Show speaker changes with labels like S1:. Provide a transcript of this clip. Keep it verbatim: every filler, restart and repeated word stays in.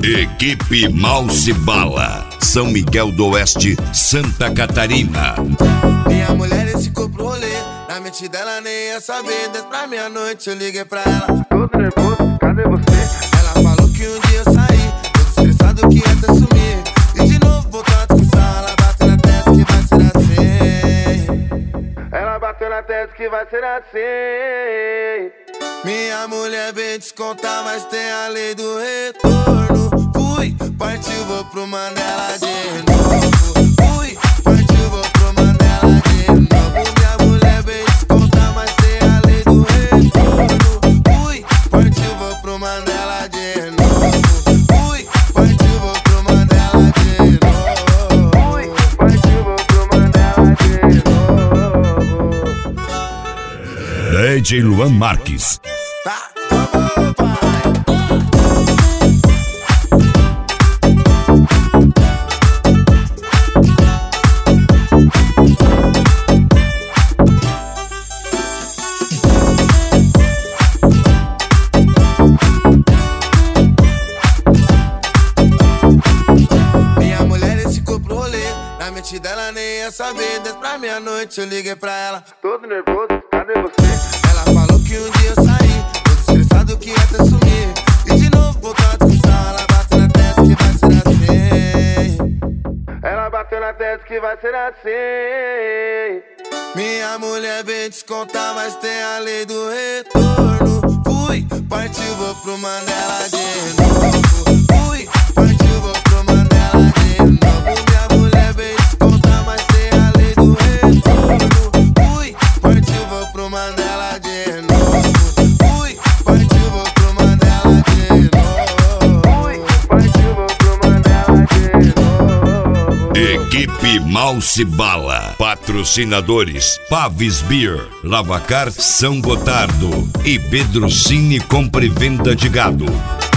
S1: Equipe Mouse Bala, São Miguel do Oeste, Santa Catarina.
S2: Minha mulher esse pro rolê, na mente dela nem ia saber. Desde pra meia-noite eu liguei pra ela, todo nervoso, cadê você? Ela falou que um dia eu saí, todo estressado que ia até sumir. E de novo voltou a discussão, ela bateu na testa que vai ser assim. Ela bateu na testa que vai ser assim. Minha mulher vem descontar, mas tem a lei do retorno. Fui, partiu, vou pro Mandela de novo. Fui, partiu, vou pro Mandela de novo. Minha mulher vem descontar, mas tem a lei do retorno. Fui, partiu, vou pro Mandela de novo. Fui, partiu, vou pro Mandela de novo. Fui, partiu, vou pro Mandela de novo.
S1: D J Luan Marques.
S2: Tá, vamos, pai. Minha mulher esse pro rolê, na mente dela nem ia saber. Desde pra meia-noite eu liguei pra ela, todo nervoso, cadê você? Ela falou que um dia eu saí, todo estressado que ia até sumir. E de novo voltou a discussão, ela bateu na testa que vai ser assim. Ela bateu na testa que vai ser assim. Minha mulher vem descontar, mas tem a lei do retorno. Fui, partiu, vou pro Mandela de novo. Fui, partiu, vou pro Mandela de novo. Minha mulher vem descontar, mas tem a lei do retorno. Fui, partiu, vou pro Mandela de novo. Fui, partiu, vou pro Mandela de novo. Fui, partiu, vou pro Mandela de novo.
S1: Equipe Mouse Bala. Patrocinadores: Pavis Beer, Lavacar São Gotardo e Pedrocine Compra e Venda de Gado.